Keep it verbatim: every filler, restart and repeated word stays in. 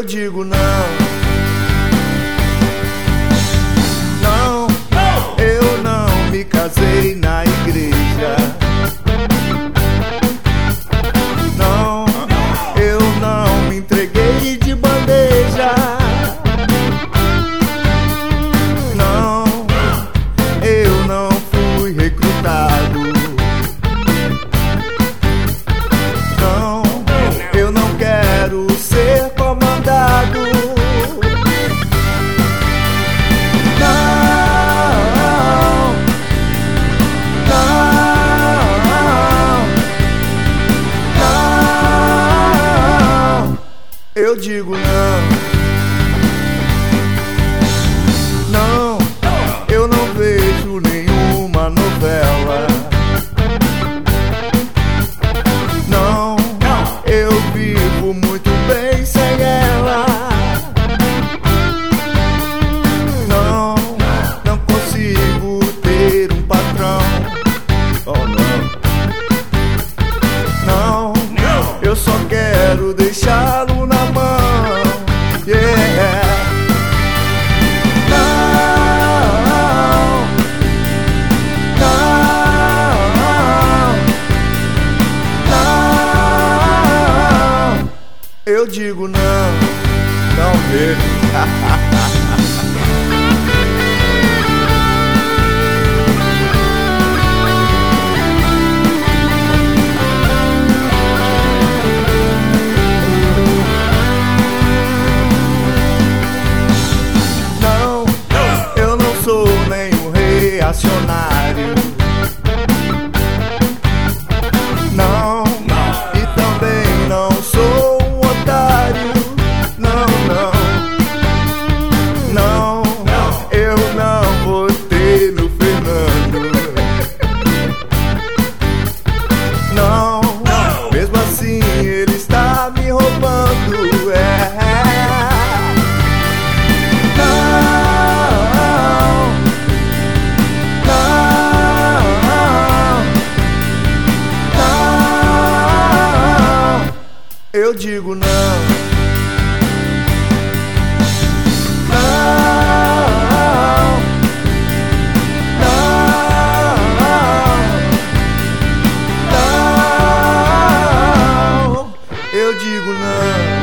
digo não. Não, eu não me casei na igreja. Não, eu não me entreguei de bandeja. Não, eu não fui recrutado. Não, eu não quero ser comandado. Não, não, não, eu digo não. Não, eu não vejo nenhuma novela. Não, eu vivo muito bem sem ela. Não, não consigo ter um patrão. Oh não, não, eu só quero deixá-lo na mão. Yeah. Não, não, não, eu digo não. Não mesmo. Não, eu não sou nenhum reacionário. Não, e também não sou um otário. Não, não, não, eu não votei no Fernando. Não, mesmo assim ele está me roubando. É. Eu digo não. Não, não, não, eu digo não.